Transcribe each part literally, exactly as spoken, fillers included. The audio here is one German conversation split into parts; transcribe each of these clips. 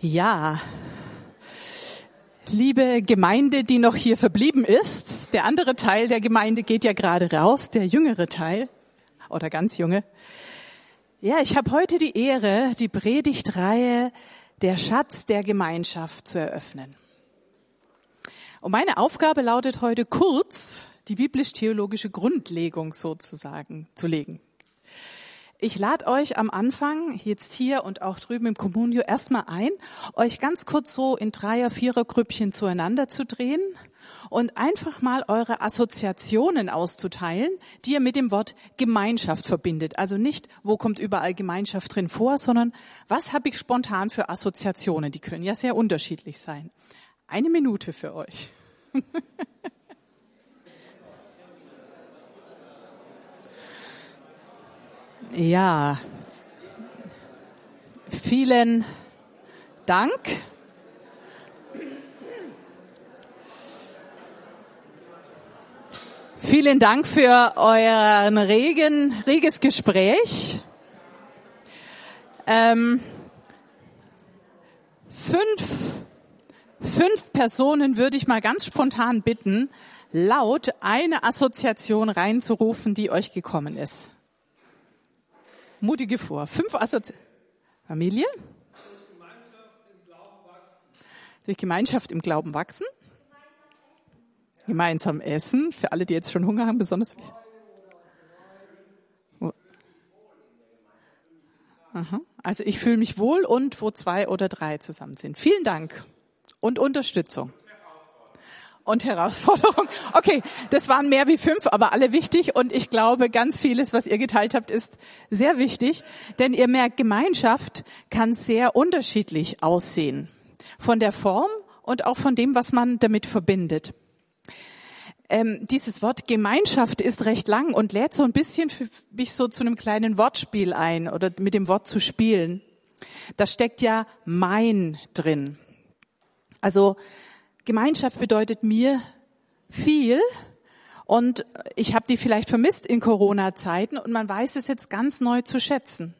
Ja, liebe Gemeinde, die noch hier verblieben ist, der andere Teil der Gemeinde geht ja gerade raus, der jüngere Teil oder ganz junge. Ja, ich habe heute die Ehre, die Predigtreihe Der Schatz der Gemeinschaft zu eröffnen. Und meine Aufgabe lautet heute kurz, die biblisch-theologische Grundlegung sozusagen zu legen. Ich lade euch am Anfang, jetzt hier und auch drüben im Communio, erstmal ein, euch ganz kurz so in Dreier-, Vierer-Grüppchen zueinander zu drehen und einfach mal eure Assoziationen auszuteilen, die ihr mit dem Wort Gemeinschaft verbindet. Also nicht, wo kommt überall Gemeinschaft drin vor, sondern was habe ich spontan für Assoziationen? Die können ja sehr unterschiedlich sein. Eine Minute für euch. Ja, vielen Dank. Vielen Dank für euren regen, reges Gespräch. Ähm, fünf, fünf Personen würde ich mal ganz spontan bitten, laut eine Assoziation reinzurufen, die euch gekommen ist. Mutige vor. Fünf Assoziationen. Familie? Durch Gemeinschaft im Glauben wachsen. Gemeinsam essen. Für alle, die jetzt schon Hunger haben, besonders wichtig. Aha. Also ich fühle mich wohl und wo zwei oder drei zusammen sind. Vielen Dank. Und Unterstützung. Und Herausforderung. Okay, das waren mehr wie fünf, aber alle wichtig. Und ich glaube, ganz vieles, was ihr geteilt habt, ist sehr wichtig. Denn ihr merkt, Gemeinschaft kann sehr unterschiedlich aussehen. Von der Form und auch von dem, was man damit verbindet. Ähm, dieses Wort Gemeinschaft ist recht lang und lädt so ein bisschen für mich so zu einem kleinen Wortspiel ein oder mit dem Wort zu spielen. Da steckt ja mein drin. Also Gemeinschaft bedeutet mir viel und ich habe die vielleicht vermisst in Corona-Zeiten und man weiß es jetzt ganz neu zu schätzen.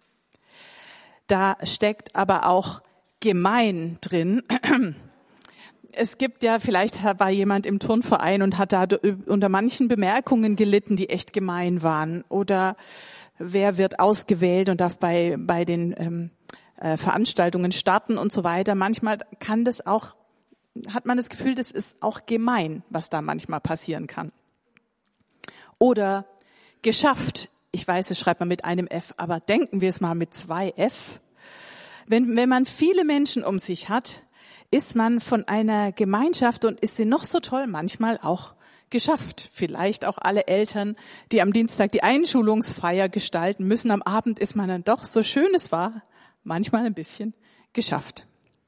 Da steckt aber auch gemein drin. Es gibt ja, vielleicht war jemand im Turnverein und hat da unter manchen Bemerkungen gelitten, die echt gemein waren. Oder wer wird ausgewählt und darf bei, bei den ähm, äh, Veranstaltungen starten und so weiter. Manchmal kann das auch hat man das Gefühl, das ist auch gemein, was da manchmal passieren kann. Oder geschafft. Ich weiß, es schreibt man mit einem F, aber denken wir es mal mit zwei F. Wenn, wenn man viele Menschen um sich hat, ist man von einer Gemeinschaft und ist sie noch so toll manchmal auch geschafft. Vielleicht auch alle Eltern, die am Dienstag die Einschulungsfeier gestalten müssen. Am Abend ist man dann doch, so schön es war, manchmal ein bisschen geschafft.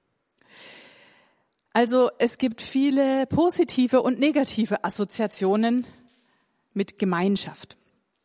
Also es gibt viele positive und negative Assoziationen mit Gemeinschaft.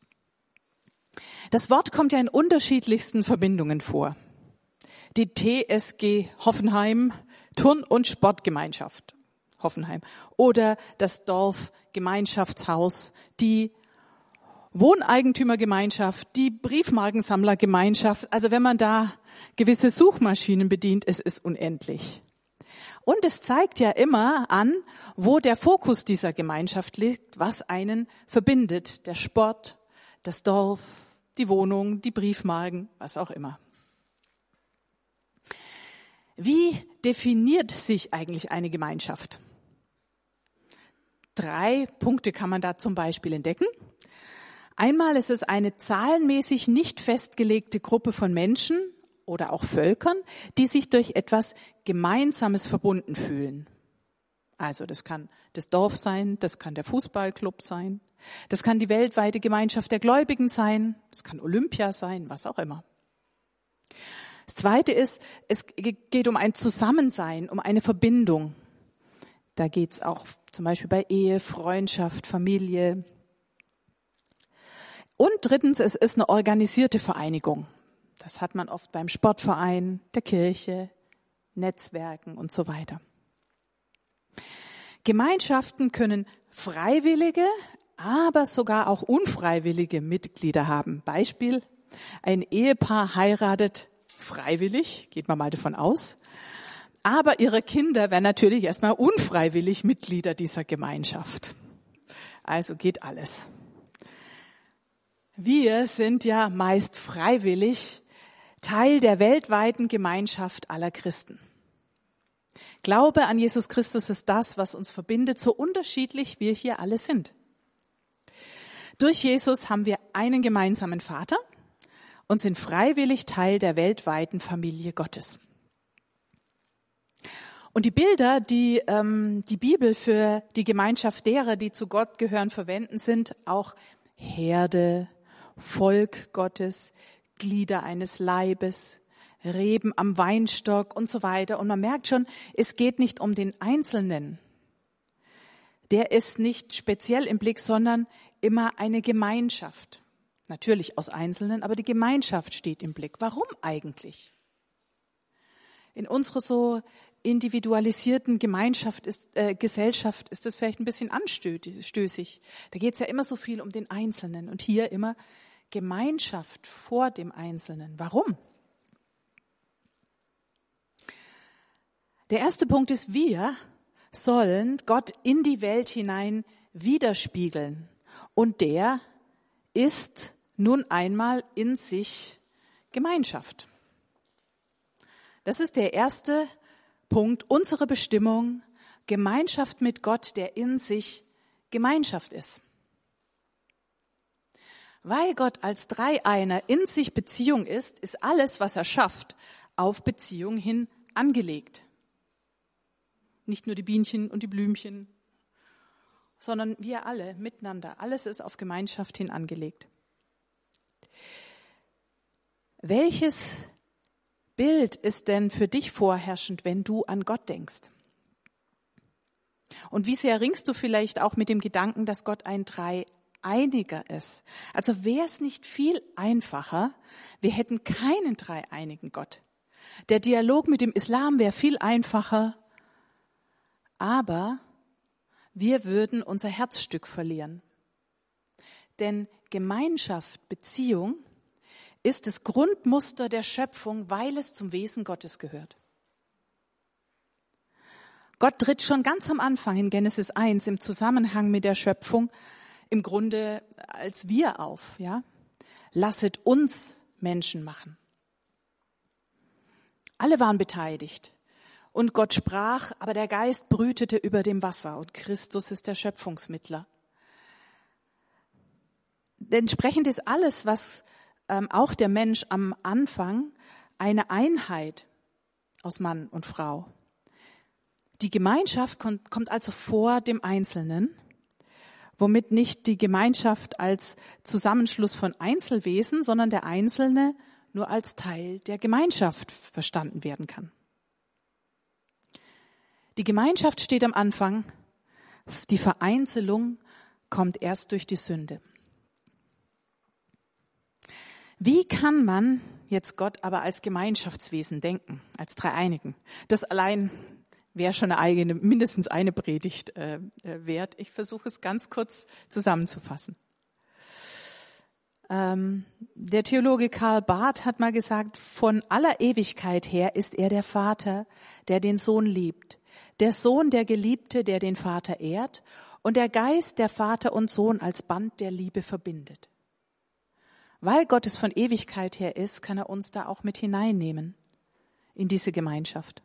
Das Wort kommt ja in unterschiedlichsten Verbindungen vor. Die T S G Hoffenheim, Turn- und Sportgemeinschaft Hoffenheim oder das Dorfgemeinschaftshaus, die Wohneigentümergemeinschaft, die Briefmarkensammlergemeinschaft. Also wenn man da gewisse Suchmaschinen bedient, es ist unendlich. Und es zeigt ja immer an, wo der Fokus dieser Gemeinschaft liegt, was einen verbindet. Der Sport, das Dorf, die Wohnung, die Briefmarken, was auch immer. Wie definiert sich eigentlich eine Gemeinschaft? Drei Punkte kann man da zum Beispiel entdecken. Einmal ist es eine zahlenmäßig nicht festgelegte Gruppe von Menschen oder auch Völkern, die sich durch etwas Gemeinsames verbunden fühlen. Also das kann das Dorf sein, das kann der Fußballclub sein, das kann die weltweite Gemeinschaft der Gläubigen sein, das kann Olympia sein, was auch immer. Das Zweite ist, es geht um ein Zusammensein, um eine Verbindung. Da geht es auch zum Beispiel bei Ehe, Freundschaft, Familie. Und drittens, es ist eine organisierte Vereinigung. Das hat man oft beim Sportverein, der Kirche, Netzwerken und so weiter. Gemeinschaften können freiwillige, aber sogar auch unfreiwillige Mitglieder haben. Beispiel, ein Ehepaar heiratet freiwillig, geht man mal davon aus. Aber ihre Kinder werden natürlich erstmal unfreiwillig Mitglieder dieser Gemeinschaft. Also geht alles. Wir sind ja meist freiwillig Teil der weltweiten Gemeinschaft aller Christen. Glaube an Jesus Christus ist das, was uns verbindet, so unterschiedlich wir hier alle sind. Durch Jesus haben wir einen gemeinsamen Vater und sind freiwillig Teil der weltweiten Familie Gottes. Und die Bilder, die ähm, die Bibel für die Gemeinschaft derer, die zu Gott gehören, verwenden, sind auch Herde, Volk Gottes, Glieder eines Leibes, Reben am Weinstock und so weiter. Und man merkt schon, es geht nicht um den Einzelnen. Der ist nicht speziell im Blick, sondern immer eine Gemeinschaft. Natürlich aus Einzelnen, aber die Gemeinschaft steht im Blick. Warum eigentlich? In unserer so individualisierten Gemeinschaft ist, äh, Gesellschaft ist das vielleicht ein bisschen anstößig. Da geht es ja immer so viel um den Einzelnen und hier immer Gemeinschaft vor dem Einzelnen. Warum? Der erste Punkt ist, wir sollen Gott in die Welt hinein widerspiegeln. Und der ist nun einmal in sich Gemeinschaft. Das ist der erste Punkt, unsere Bestimmung, Gemeinschaft mit Gott, der in sich Gemeinschaft ist. Weil Gott als Dreieiner in sich Beziehung ist, ist alles, was er schafft, auf Beziehung hin angelegt. Nicht nur die Bienchen und die Blümchen, sondern wir alle miteinander. Alles ist auf Gemeinschaft hin angelegt. Welches Bild ist denn für dich vorherrschend, wenn du an Gott denkst? Und wie sehr ringst du vielleicht auch mit dem Gedanken, dass Gott ein Dreieiniger ist? Also wäre es nicht viel einfacher, wir hätten keinen dreieinigen Gott. Der Dialog mit dem Islam wäre viel einfacher, aber wir würden unser Herzstück verlieren. Denn Gemeinschaft, Beziehung ist das Grundmuster der Schöpfung, weil es zum Wesen Gottes gehört. Gott tritt schon ganz am Anfang in Genesis eins im Zusammenhang mit der Schöpfung im Grunde als wir auf, ja? Lasset uns Menschen machen. Alle waren beteiligt. Und Gott sprach, aber der Geist brütete über dem Wasser und Christus ist der Schöpfungsmittler. Entsprechend ist alles, was ähm, auch der Mensch am Anfang, eine Einheit aus Mann und Frau. Die Gemeinschaft kommt, kommt also vor dem Einzelnen, womit nicht die Gemeinschaft als Zusammenschluss von Einzelwesen, sondern der Einzelne nur als Teil der Gemeinschaft verstanden werden kann. Die Gemeinschaft steht am Anfang, die Vereinzelung kommt erst durch die Sünde. Wie kann man jetzt Gott aber als Gemeinschaftswesen denken, als Dreieinigen? Das allein wäre schon eine eigene, mindestens eine Predigt äh, wert. Ich versuche es ganz kurz zusammenzufassen. Ähm, der Theologe Karl Barth hat mal gesagt, von aller Ewigkeit her ist er der Vater, der den Sohn liebt. Der Sohn, der Geliebte, der den Vater ehrt, und der Geist, der Vater und Sohn als Band der Liebe verbindet. Weil Gott es von Ewigkeit her ist, kann er uns da auch mit hineinnehmen in diese Gemeinschaft.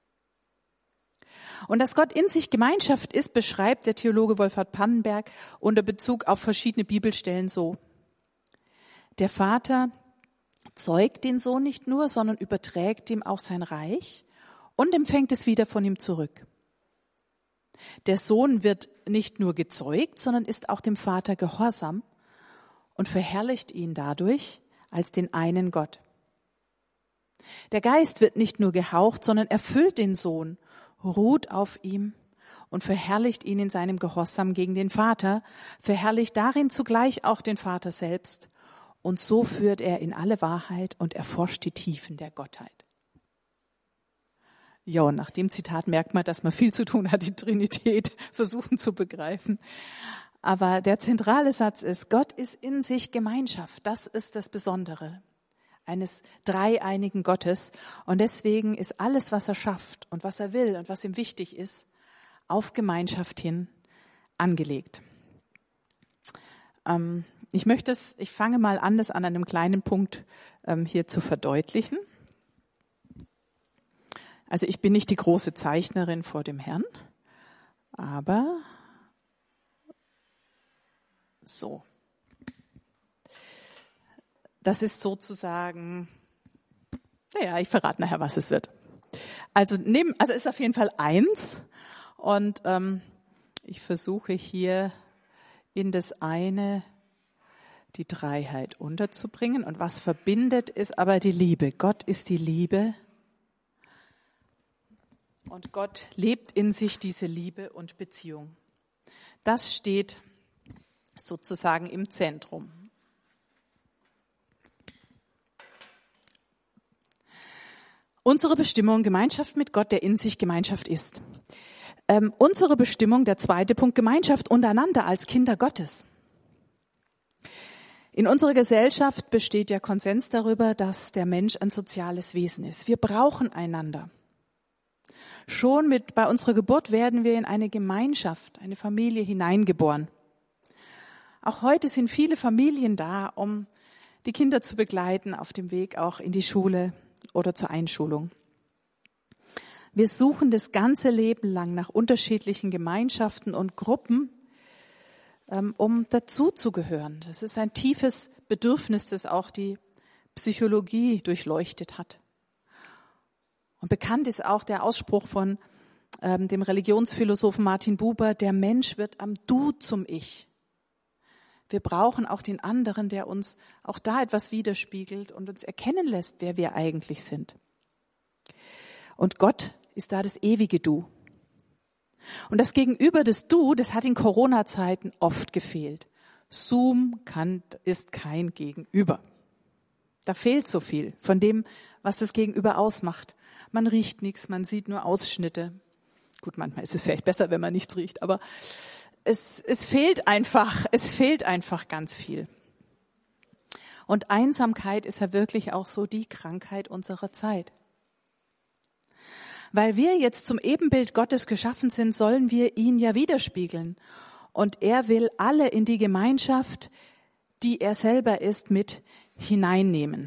Und dass Gott in sich Gemeinschaft ist, beschreibt der Theologe Wolfhard Pannenberg unter Bezug auf verschiedene Bibelstellen so. Der Vater zeugt den Sohn nicht nur, sondern überträgt ihm auch sein Reich und empfängt es wieder von ihm zurück. Der Sohn wird nicht nur gezeugt, sondern ist auch dem Vater gehorsam und verherrlicht ihn dadurch als den einen Gott. Der Geist wird nicht nur gehaucht, sondern erfüllt den Sohn, ruht auf ihm und verherrlicht ihn in seinem Gehorsam gegen den Vater, verherrlicht darin zugleich auch den Vater selbst, und so führt er in alle Wahrheit und erforscht die Tiefen der Gottheit. Ja, und nach dem Zitat merkt man, dass man viel zu tun hat, die Trinität versuchen zu begreifen. Aber der zentrale Satz ist, Gott ist in sich Gemeinschaft. Das ist das Besondere. eines dreieinigen Gottes. Und deswegen ist alles, was er schafft und was er will und was ihm wichtig ist, auf Gemeinschaft hin angelegt. Ähm, ich möchte es, ich fange mal an, das an einem kleinen Punkt ähm, hier zu verdeutlichen. Also ich bin nicht die große Zeichnerin vor dem Herrn, aber so. Das ist sozusagen, naja, ich verrate nachher, was es wird. Also neben, also ist auf jeden Fall eins und ähm, ich versuche hier in das eine die Dreiheit unterzubringen. Und was verbindet, ist aber die Liebe. Gott ist die Liebe. Und Gott lebt in sich diese Liebe und Beziehung. Das steht sozusagen im Zentrum. Unsere Bestimmung, Gemeinschaft mit Gott, der in sich Gemeinschaft ist. Ähm, unsere Bestimmung, der zweite Punkt, Gemeinschaft untereinander als Kinder Gottes. In unserer Gesellschaft besteht der Konsens darüber, dass der Mensch ein soziales Wesen ist. Wir brauchen einander. Schon mit, bei unserer Geburt werden wir in eine Gemeinschaft, eine Familie hineingeboren. Auch heute sind viele Familien da, um die Kinder zu begleiten auf dem Weg auch in die Schule oder zur Einschulung. Wir suchen das ganze Leben lang nach unterschiedlichen Gemeinschaften und Gruppen, um dazuzugehören. Das ist ein tiefes Bedürfnis, das auch die Psychologie durchleuchtet hat. Und bekannt ist auch der Ausspruch von ähm, dem Religionsphilosophen Martin Buber, der Mensch wird am Du zum Ich. Wir brauchen auch den anderen, der uns auch da etwas widerspiegelt und uns erkennen lässt, wer wir eigentlich sind. Und Gott ist da das ewige Du. Und das Gegenüber des Du, das hat in Corona-Zeiten oft gefehlt. Zoom kann, ist kein Gegenüber. Da fehlt so viel von dem, was das Gegenüber ausmacht. Man riecht nichts, man sieht nur Ausschnitte. Gut, manchmal ist es vielleicht besser, wenn man nichts riecht, aber es, es fehlt einfach, es fehlt einfach ganz viel. Und Einsamkeit ist ja wirklich auch so die Krankheit unserer Zeit. Weil wir jetzt zum Ebenbild Gottes geschaffen sind, sollen wir ihn ja widerspiegeln. Und er will alle in die Gemeinschaft, die er selber ist, mit hineinnehmen.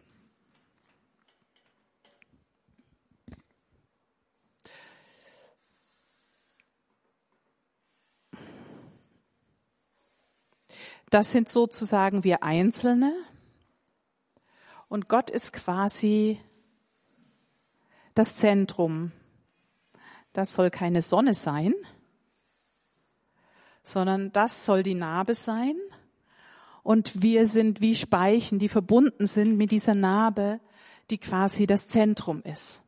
Das sind sozusagen wir Einzelne. Und Gott ist quasi das Zentrum. Das soll keine Sonne sein, sondern das soll die Narbe sein. Und wir sind wie Speichen, die verbunden sind mit dieser Narbe, die quasi das Zentrum ist.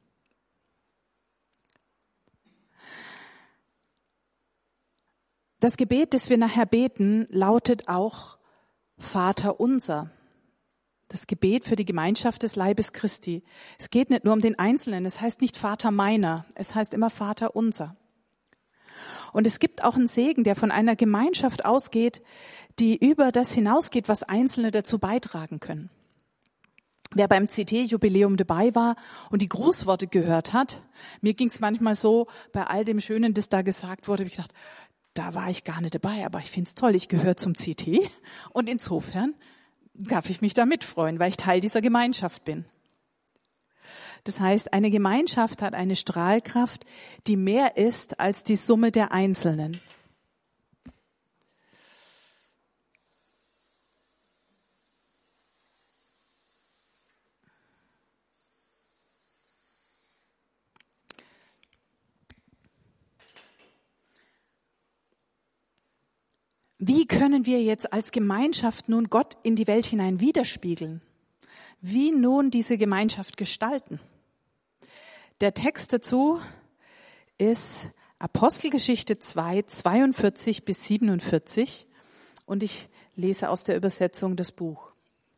Das Gebet, das wir nachher beten, lautet auch Vater unser. Das Gebet für die Gemeinschaft des Leibes Christi. Es geht nicht nur um den Einzelnen, es heißt nicht Vater meiner, es heißt immer Vater unser. Und es gibt auch einen Segen, der von einer Gemeinschaft ausgeht, die über das hinausgeht, was Einzelne dazu beitragen können. Wer beim C T-Jubiläum dabei war und die Grußworte gehört hat, mir ging es manchmal so, bei all dem Schönen, das da gesagt wurde, habe ich gedacht, da war ich gar nicht dabei, aber ich finde es toll, ich gehöre zum C T und insofern darf ich mich da mitfreuen, weil ich Teil dieser Gemeinschaft bin. Das heißt, eine Gemeinschaft hat eine Strahlkraft, die mehr ist als die Summe der Einzelnen. Wie können wir jetzt als Gemeinschaft nun Gott in die Welt hinein widerspiegeln? Wie nun diese Gemeinschaft gestalten? Der Text dazu ist Apostelgeschichte zwei, zweiundvierzig bis siebenundvierzig und ich lese aus der Übersetzung das Buch.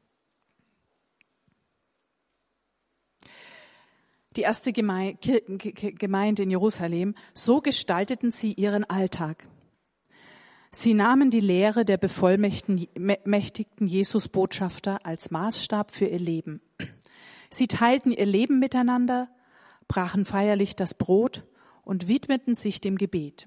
Die erste Gemeinde in Jerusalem, so gestalteten sie ihren Alltag. Sie nahmen die Lehre der bevollmächtigten Jesus-Botschafter als Maßstab für ihr Leben. Sie teilten ihr Leben miteinander, brachen feierlich das Brot und widmeten sich dem Gebet.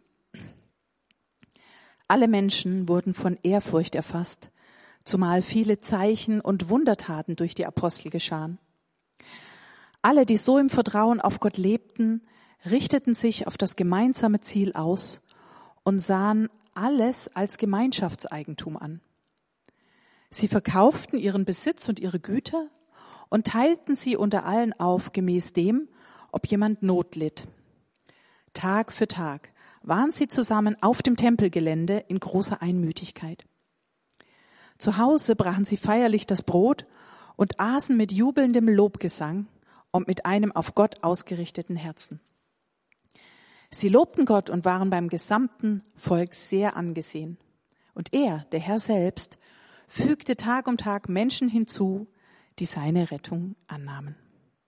Alle Menschen wurden von Ehrfurcht erfasst, zumal viele Zeichen und Wundertaten durch die Apostel geschahen. Alle, die so im Vertrauen auf Gott lebten, richteten sich auf das gemeinsame Ziel aus und sahen alles als Gemeinschaftseigentum an. Sie verkauften ihren Besitz und ihre Güter und teilten sie unter allen auf, gemäß dem, ob jemand Not litt. Tag für Tag waren sie zusammen auf dem Tempelgelände in großer Einmütigkeit. Zu Hause brachen sie feierlich das Brot und aßen mit jubelndem Lobgesang und mit einem auf Gott ausgerichteten Herzen. Sie lobten Gott und waren beim gesamten Volk sehr angesehen. Und er, der Herr selbst, fügte Tag um Tag Menschen hinzu, die seine Rettung annahmen.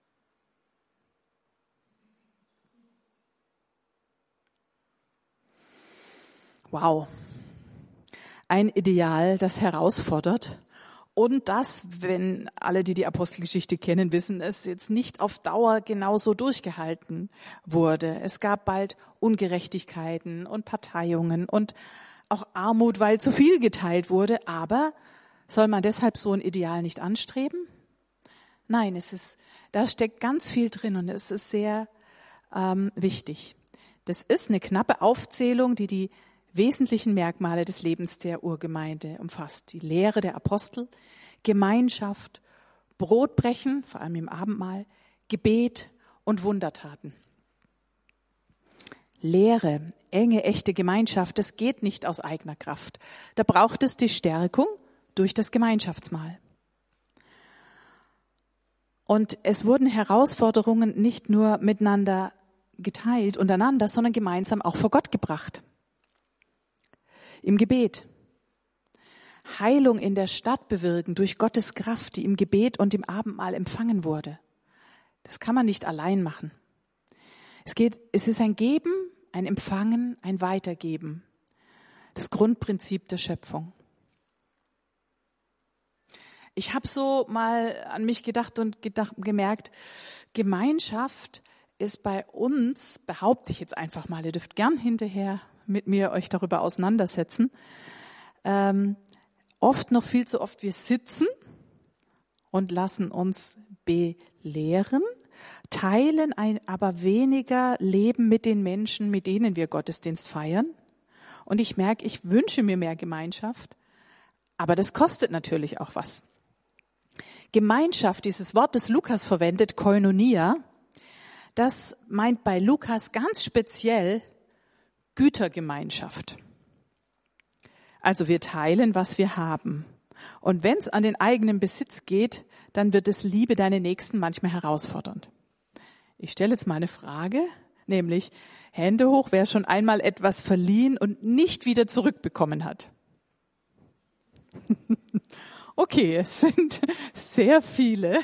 Wow, ein Ideal, das herausfordert und das, wenn alle, die die Apostelgeschichte kennen, wissen, es jetzt nicht auf Dauer genauso durchgehalten wurde. Es gab bald Ungerechtigkeiten und Parteiungen und auch Armut, weil zu viel geteilt wurde. Aber soll man deshalb so ein Ideal nicht anstreben? Nein, es ist, da steckt ganz viel drin und es ist sehr ähm, wichtig. Das ist eine knappe Aufzählung, die die wesentlichen Merkmale des Lebens der Urgemeinde umfasst. Die Lehre der Apostel, Gemeinschaft, Brotbrechen, vor allem im Abendmahl, Gebet und Wundertaten. Lehre, enge, echte Gemeinschaft, das geht nicht aus eigener Kraft. Da braucht es die Stärkung durch das Gemeinschaftsmahl. Und es wurden Herausforderungen nicht nur miteinander geteilt, untereinander, sondern gemeinsam auch vor Gott gebracht. Im Gebet. Heilung in der Stadt bewirken durch Gottes Kraft, die im Gebet und im Abendmahl empfangen wurde. Das kann man nicht allein machen. Es geht, es ist ein Geben, ein Empfangen, ein Weitergeben. Das Grundprinzip der Schöpfung. Ich habe so mal an mich gedacht und gedacht, gemerkt, Gemeinschaft ist bei uns, behaupte ich jetzt einfach mal, ihr dürft gern hinterher mit mir euch darüber auseinandersetzen, ähm, oft noch viel zu oft, wir sitzen und lassen uns belehren, teilen ein, aber weniger leben mit den Menschen, mit denen wir Gottesdienst feiern. Und ich merke, ich wünsche mir mehr Gemeinschaft, aber das kostet natürlich auch was. Gemeinschaft, dieses Wort, das Lukas verwendet, Koinonia, das meint bei Lukas ganz speziell Gütergemeinschaft. Also wir teilen, was wir haben. Und wenn es an den eigenen Besitz geht, dann wird es Liebe deine Nächsten manchmal herausfordernd. Ich stelle jetzt mal eine Frage, nämlich Hände hoch, wer schon einmal etwas verliehen und nicht wieder zurückbekommen hat. Okay, es sind sehr viele.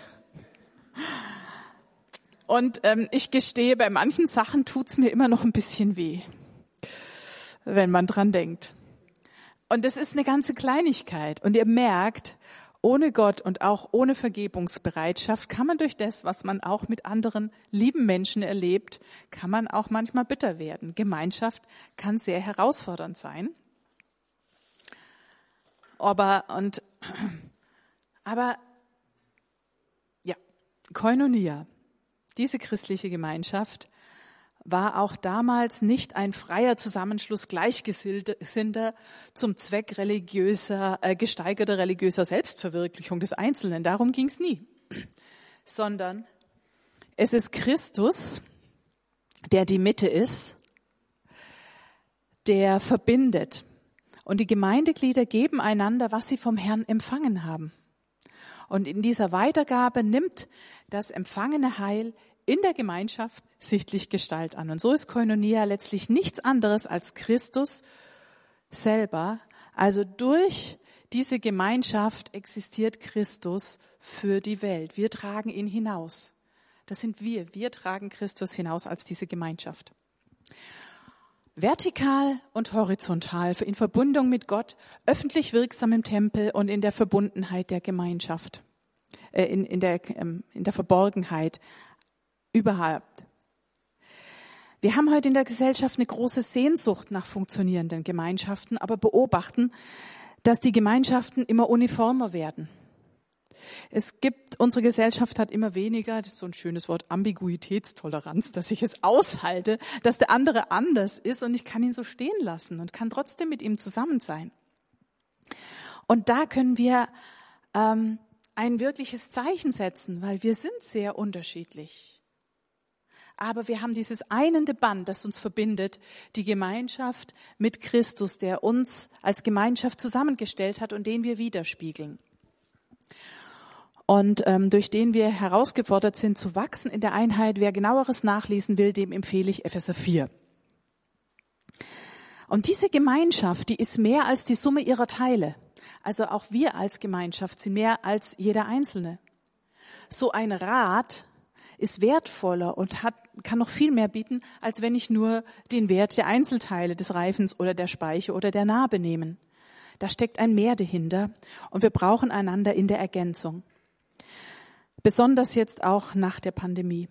Und ähm, ich gestehe, bei manchen Sachen tut's mir immer noch ein bisschen weh, wenn man dran denkt. Und das ist eine ganze Kleinigkeit. Und ihr merkt, ohne Gott und auch ohne Vergebungsbereitschaft kann man durch das, was man auch mit anderen lieben Menschen erlebt, kann man auch manchmal bitter werden. Gemeinschaft kann sehr herausfordernd sein. Aber, und, aber, ja, Koinonia, diese christliche Gemeinschaft, war auch damals nicht ein freier Zusammenschluss Gleichgesinnter zum Zweck religiöser, äh, gesteigerter religiöser Selbstverwirklichung des Einzelnen. Darum ging es nie. Sondern es ist Christus, der die Mitte ist, der verbindet. Und die Gemeindeglieder geben einander, was sie vom Herrn empfangen haben. Und in dieser Weitergabe nimmt das empfangene Heil in der Gemeinschaft sichtlich Gestalt an. Und so ist Koinonia letztlich nichts anderes als Christus selber. Also durch diese Gemeinschaft existiert Christus für die Welt. Wir tragen ihn hinaus. Das sind wir. Wir tragen Christus hinaus als diese Gemeinschaft. Vertikal und horizontal, in Verbindung mit Gott, öffentlich wirksam im Tempel und in der Verbundenheit der Gemeinschaft, äh, in, in, der, ähm, in der Verborgenheit überhaupt. Wir haben heute in der Gesellschaft eine große Sehnsucht nach funktionierenden Gemeinschaften, aber beobachten, dass die Gemeinschaften immer uniformer werden. Es gibt, unsere Gesellschaft hat immer weniger, das ist so ein schönes Wort, Ambiguitätstoleranz, dass ich es aushalte, dass der andere anders ist und ich kann ihn so stehen lassen und kann trotzdem mit ihm zusammen sein. Und da können wir ähm, ein wirkliches Zeichen setzen, weil wir sind sehr unterschiedlich. Aber wir haben dieses einende Band, das uns verbindet, die Gemeinschaft mit Christus, der uns als Gemeinschaft zusammengestellt hat und den wir widerspiegeln. Und ähm, durch den wir herausgefordert sind zu wachsen in der Einheit. Wer genaueres nachlesen will, dem empfehle ich Epheser vier. Und diese Gemeinschaft, die ist mehr als die Summe ihrer Teile. Also auch wir als Gemeinschaft sind mehr als jeder Einzelne. So ein Rat ist wertvoller und hat, kann noch viel mehr bieten, als wenn ich nur den Wert der Einzelteile des Reifens oder der Speiche oder der Narbe nehme. Da steckt ein Mehr dahinter und wir brauchen einander in der Ergänzung. Besonders jetzt auch nach der Pandemie.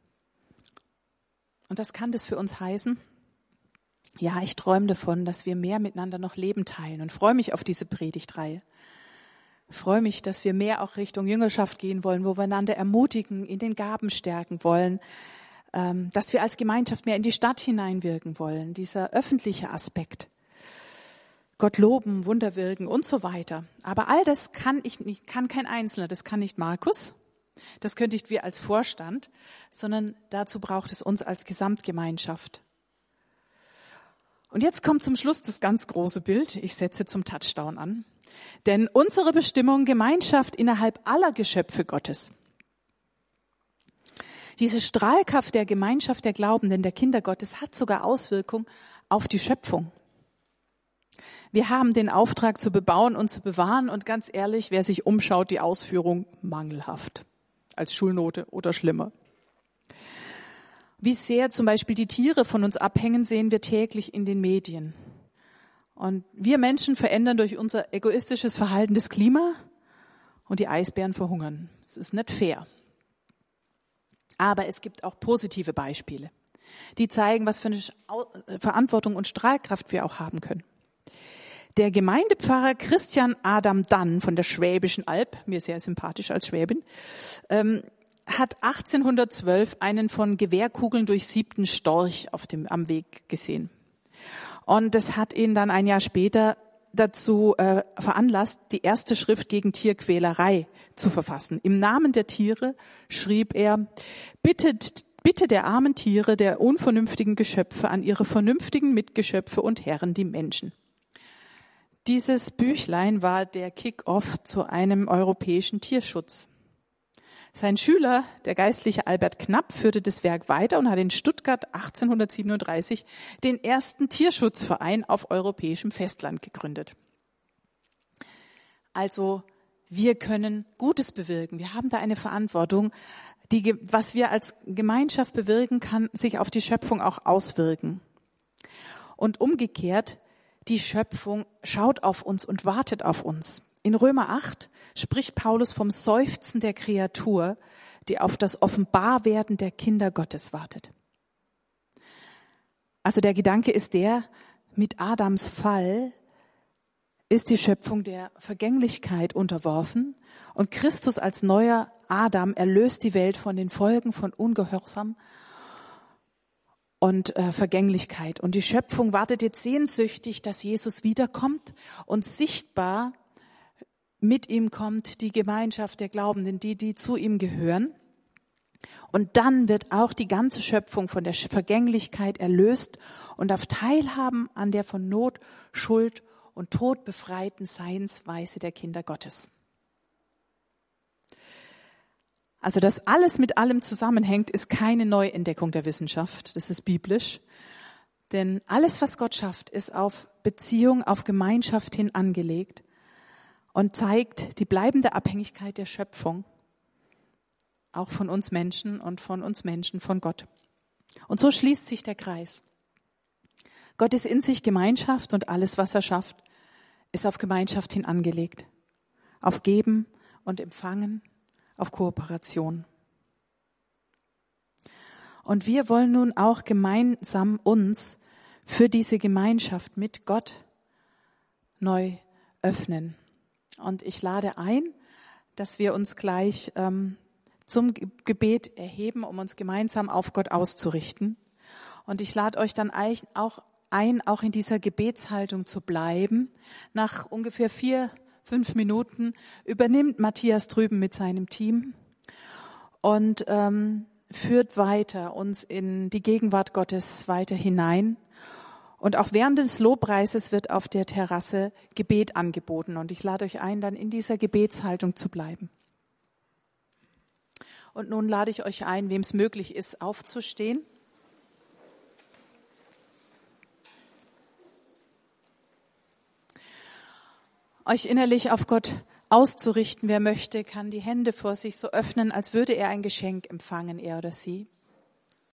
Und was kann das für uns heißen? Ja, ich träume davon, dass wir mehr miteinander noch Leben teilen und freue mich auf diese Predigtreihe. Ich freue mich, dass wir mehr auch Richtung Jüngerschaft gehen wollen, wo wir einander ermutigen, in den Gaben stärken wollen, dass wir als Gemeinschaft mehr in die Stadt hineinwirken wollen, dieser öffentliche Aspekt. Gott loben, Wunder wirken und so weiter. Aber all das kann ich nicht, kann kein Einzelner, das kann nicht Markus. Das können nicht wir als Vorstand, sondern dazu braucht es uns als Gesamtgemeinschaft. Und jetzt kommt zum Schluss das ganz große Bild. Ich setze zum Touchdown an. Denn unsere Bestimmung Gemeinschaft innerhalb aller Geschöpfe Gottes. Diese Strahlkraft der Gemeinschaft der Glaubenden, der Kinder Gottes, hat sogar Auswirkungen auf die Schöpfung. Wir haben den Auftrag zu bebauen und zu bewahren und ganz ehrlich, wer sich umschaut, die Ausführung mangelhaft. Als Schulnote oder schlimmer. Wie sehr zum Beispiel die Tiere von uns abhängen, sehen wir täglich in den Medien. Und wir Menschen verändern durch unser egoistisches Verhalten das Klima und die Eisbären verhungern. Das ist nicht fair. Aber es gibt auch positive Beispiele, die zeigen, was für eine Verantwortung und Strahlkraft wir auch haben können. Der Gemeindepfarrer Christian Adam Dann von der Schwäbischen Alb, mir sehr sympathisch als Schwäbin, ähm, hat achtzehnhundertzwölf einen von Gewehrkugeln durchsiebten Storch auf dem, am Weg gesehen. Und das hat ihn dann ein Jahr später dazu äh, veranlasst, die erste Schrift gegen Tierquälerei zu verfassen. Im Namen der Tiere schrieb er, bittet, bitte der armen Tiere, der unvernünftigen Geschöpfe an ihre vernünftigen Mitgeschöpfe und Herren, die Menschen. Dieses Büchlein war der Kick-off zu einem europäischen Tierschutz. Sein Schüler, der Geistliche Albert Knapp, führte das Werk weiter und hat in Stuttgart achtzehnhundertsiebenunddreißig den ersten Tierschutzverein auf europäischem Festland gegründet. Also wir können Gutes bewirken. Wir haben da eine Verantwortung, die, was wir als Gemeinschaft bewirken, kann sich auf die Schöpfung auch auswirken. Und umgekehrt, die Schöpfung schaut auf uns und wartet auf uns. In Römer acht spricht Paulus vom Seufzen der Kreatur, die auf das Offenbarwerden der Kinder Gottes wartet. Also der Gedanke ist der, mit Adams Fall ist die Schöpfung der Vergänglichkeit unterworfen und Christus als neuer Adam erlöst die Welt von den Folgen von Ungehorsam und äh, Vergänglichkeit. Und die Schöpfung wartet jetzt sehnsüchtig, dass Jesus wiederkommt und sichtbar mit ihm kommt die Gemeinschaft der Glaubenden, die, die zu ihm gehören. Und dann wird auch die ganze Schöpfung von der Vergänglichkeit erlöst und darf teilhaben an der von Not, Schuld und Tod befreiten Seinsweise der Kinder Gottes. Also, dass alles mit allem zusammenhängt, ist keine Neuentdeckung der Wissenschaft. Das ist biblisch. Denn alles, was Gott schafft, ist auf Beziehung, auf Gemeinschaft hin angelegt und zeigt die bleibende Abhängigkeit der Schöpfung, auch von uns Menschen und von uns Menschen, von Gott. Und so schließt sich der Kreis. Gott ist in sich Gemeinschaft und alles, was er schafft, ist auf Gemeinschaft hin angelegt. Auf Geben und Empfangen, auf Kooperation. Und wir wollen nun auch gemeinsam uns für diese Gemeinschaft mit Gott neu öffnen. Und ich lade ein, dass wir uns gleich ähm, zum Gebet erheben, um uns gemeinsam auf Gott auszurichten. Und ich lade euch dann auch ein, auch in dieser Gebetshaltung zu bleiben. Nach ungefähr vier, fünf Minuten übernimmt Matthias drüben mit seinem Team und ähm, führt weiter uns in die Gegenwart Gottes weiter hinein. Und auch während des Lobpreises wird auf der Terrasse Gebet angeboten. Und ich lade euch ein, dann in dieser Gebetshaltung zu bleiben. Und nun lade ich euch ein, wem es möglich ist, aufzustehen. Euch innerlich auf Gott auszurichten. Wer möchte, kann die Hände vor sich so öffnen, als würde er ein Geschenk empfangen, er oder sie.